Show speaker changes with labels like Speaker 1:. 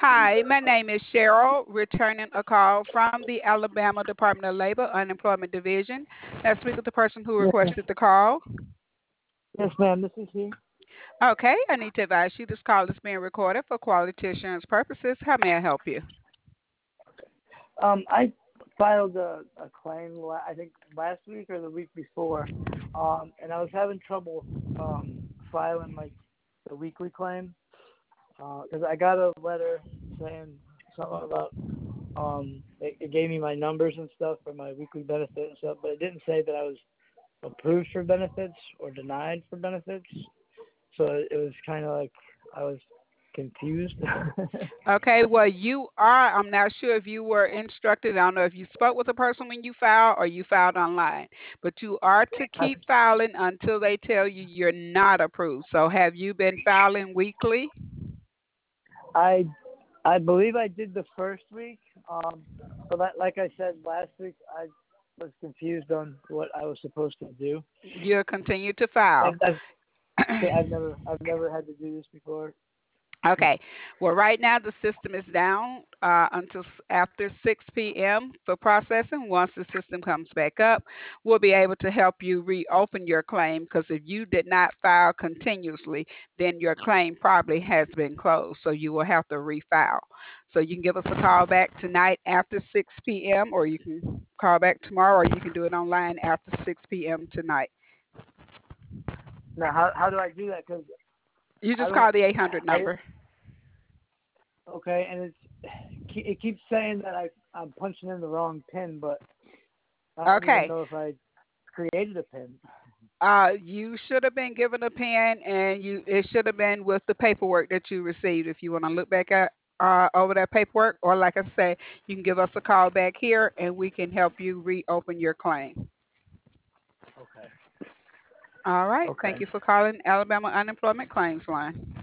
Speaker 1: Hi, my name is Cheryl, returning a call from the Alabama Department of Labor Unemployment Division. May I speak with the person who
Speaker 2: Yes, ma'am.
Speaker 1: requested the call?
Speaker 2: Yes, ma'am. This is he.
Speaker 1: Okay, I need to advise you this call is being recorded for quality assurance purposes. How may I help you?
Speaker 2: I filed a claim, I think last week or the week before, and I was having trouble filing like the weekly claim because I got a letter saying something about it gave me my numbers and stuff for my weekly benefit and stuff, but it didn't say that I was approved for benefits or denied for benefits. So it was kind of like I was confused.
Speaker 1: Okay, well, you are, I'm not sure if you were instructed, I don't know if you spoke with a person when you filed or you filed online, but you are to keep filing until they tell you you're not approved. So have you been filing weekly?
Speaker 2: I I believe I did the first week. But like I said last week, I was confused on what I was supposed to do.
Speaker 1: You'll continue to file.
Speaker 2: I've never had to do this before.
Speaker 1: Okay. Well, right now the system is down until after 6 p.m. for processing. Once the system comes back up, we'll be able to help you reopen your claim because if you did not file continuously, then your claim probably has been closed. So you will have to refile. So you can give us a call back tonight after 6 p.m. or you can call back tomorrow or you can do it online after 6 p.m. tonight.
Speaker 2: Now, how do I do that? Because
Speaker 1: You
Speaker 2: I
Speaker 1: just
Speaker 2: don't.
Speaker 1: call the 800
Speaker 2: I
Speaker 1: number.
Speaker 2: okay, and it keeps saying that I'm punching in the wrong pin, but I don't even
Speaker 1: Okay.
Speaker 2: know if I created a pin.
Speaker 1: You should have been given a pen, and it should have been with the paperwork that you received. If you want to look back at over that paperwork, or like I say, you can give us a call back here, and we can help you reopen your claim.
Speaker 2: Okay.
Speaker 1: All right.
Speaker 2: Okay.
Speaker 1: Thank you for calling Alabama Unemployment Claims Line.